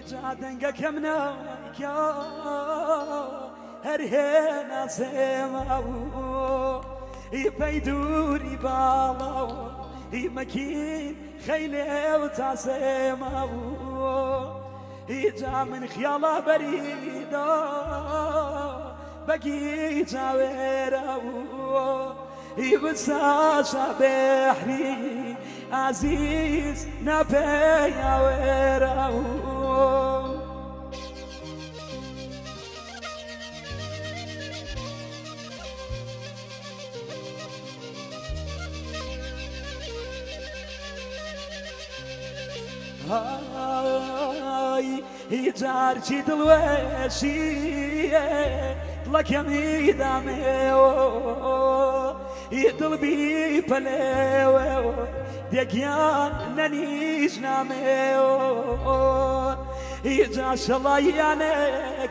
جادنگا کم نایا هر هنا سماو يبيدوري بالاو يمكين خيلي وتعسماو يجا من خياله بريدا بقي جاويراو يبساشا بحري عزيز نبيا ويراو هاي يجار جد الوشي لك يميدا ميو يدل بي بليو ديكيان ننيش ناميو يجا شلايانك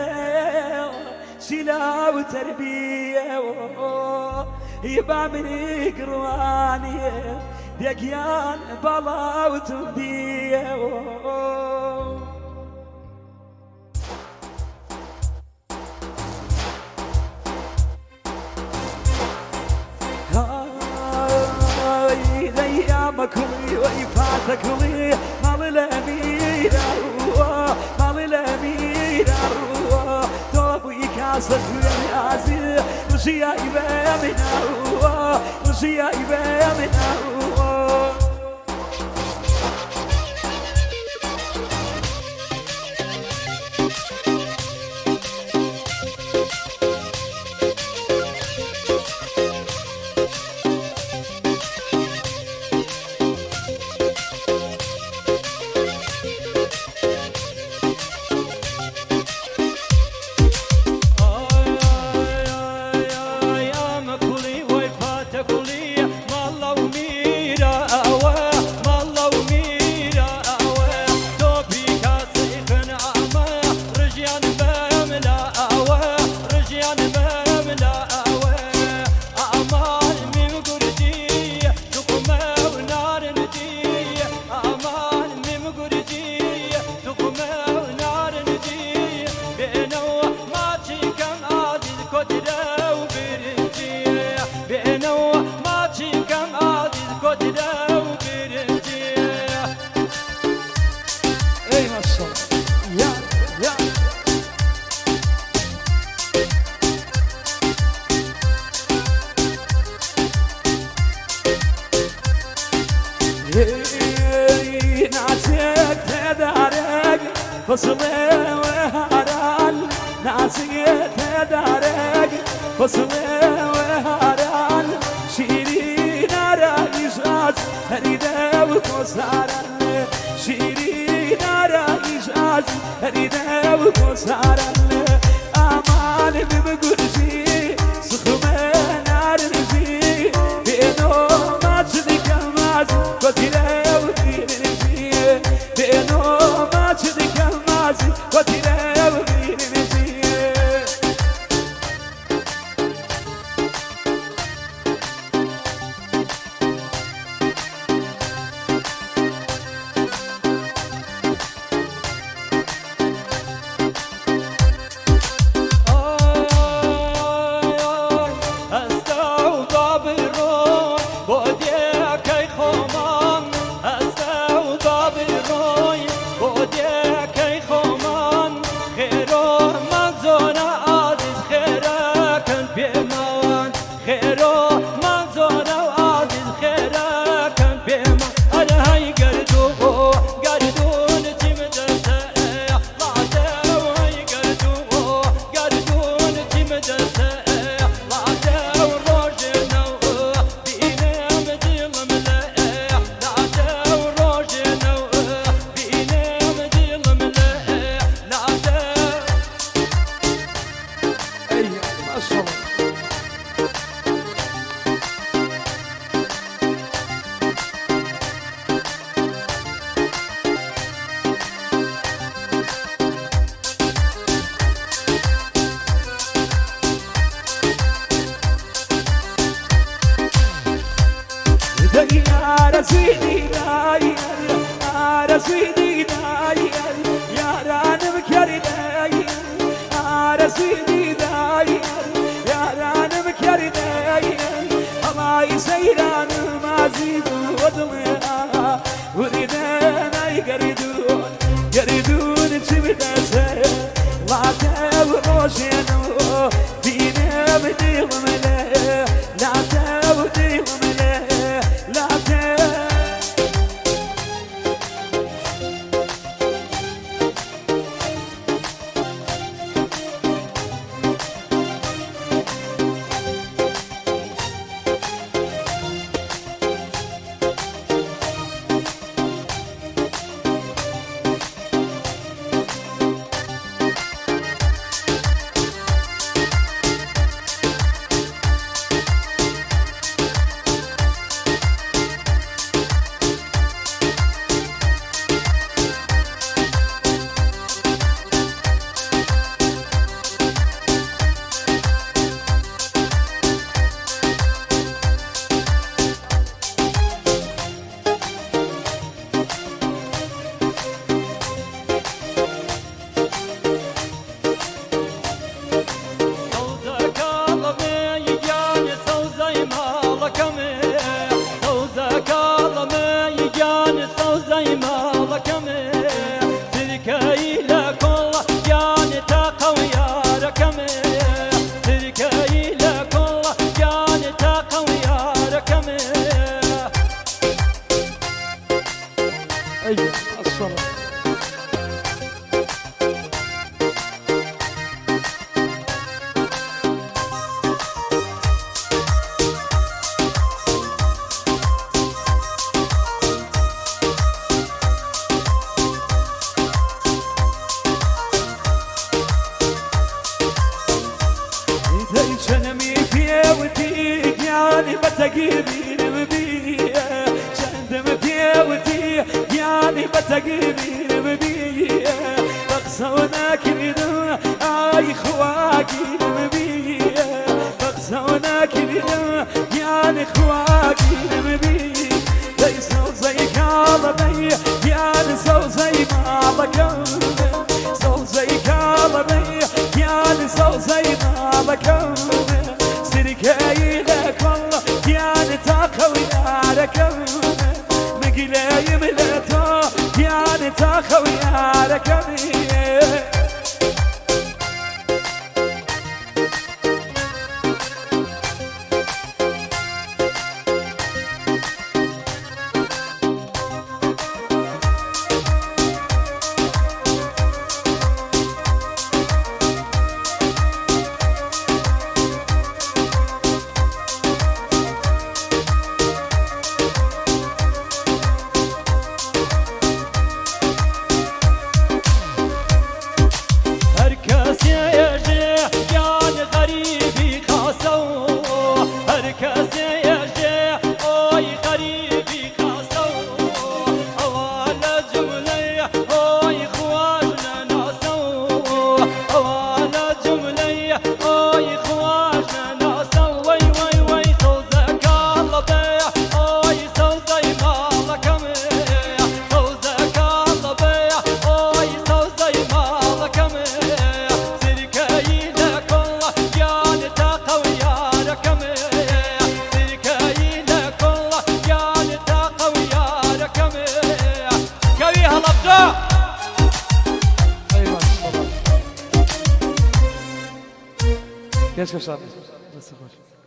سلا وتربية يبا مني قرواني ديكيان بلا وتبديه كلي ويفاتك لي مال الأميرة مال الأميرة توبي كاسك يا وشيا يبامنا وشيا يبامنا ناسك تدارك فصلي وهران ناسك تدارك فصلي وهران شيرين رايشات هريده وكسارن شيرين رايشات هريده وكسارن امان بمقرشي سخمه نارنشي بينو ما تصدق الماز وتلاقي يا رسيدي يا رسيدي داير يارانم كرداير الله يسيران ما زيد ودمها وريدانا يقردون تبدأ لا تبروشينو دينا بديهم له لا تبديهم له لا بتقيبين ببيه شندم بيوتي يعني بتقيبين ببيه بقصوناك بدون اي خواقين ببيه بقصوناك بدون يعني خواقين ببيه ليسوا زي كالبي يعني سو زي ما بكون سو زي كالبي يعني سو زي ما بكون سركاي لك والله يعني تاخوي عليكم مقلاي ملتو يعني تاخوي عليكم كيف صار؟